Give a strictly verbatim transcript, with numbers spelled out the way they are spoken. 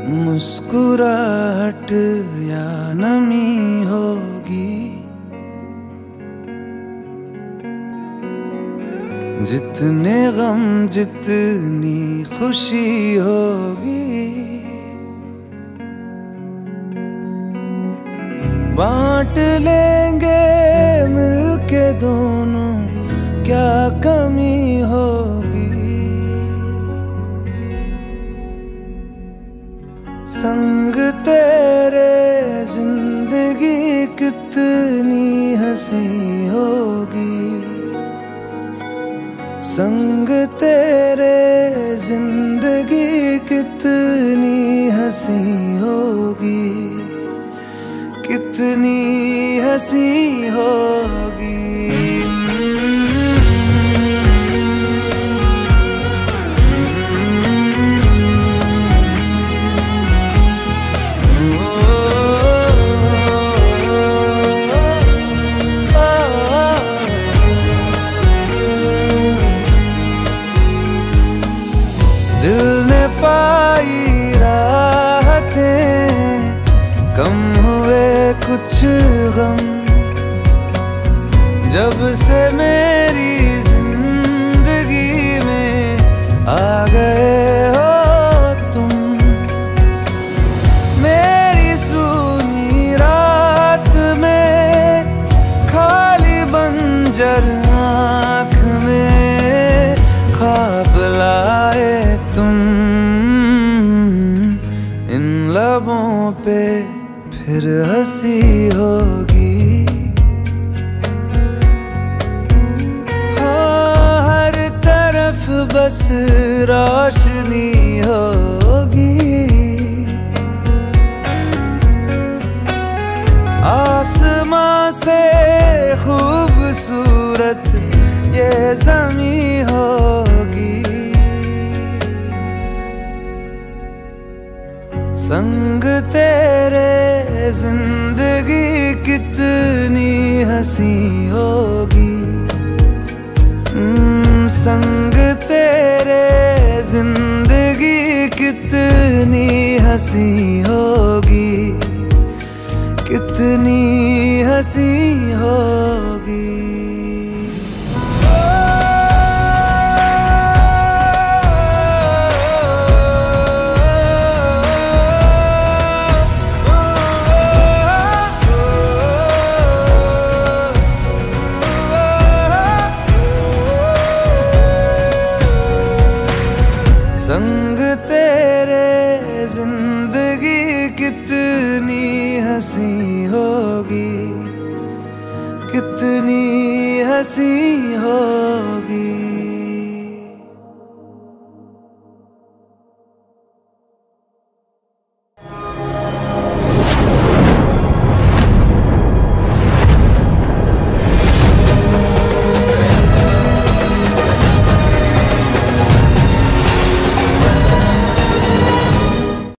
मुस्कुराहट या नमी होगी, जितने गम जितनी खुशी होगी। बांट लेंगे मिलके दोनों, क्या कमी होगी। संग तेरे जिंदगी कितनी हंसी होगी, संग तेरे जिंदगी कितनी हंसी होगी, कितनी हंसी होगी। दिल ने पाई राहतें, कम हुए कुछ गम, जब से मेरी जिंदगी में आ गए हो तुम। मेरी सूनी रात में खाली बंजर आँख में ख्वाब लाए तुम। इन लबों पे फिर हंसी होगी, हाँ हर तरफ बस रोशनी होगी। आसमां से खूबसूरत ये ज़मीं होगी, संग तेरे जिंदगी कितनी हंसी होगी। संग तेरे जिंदगी कितनी हंसी होगी, कितनी हंसी होगी। संग तेरे जिंदगी कितनी हंसी होगी, कितनी हंसी होगी।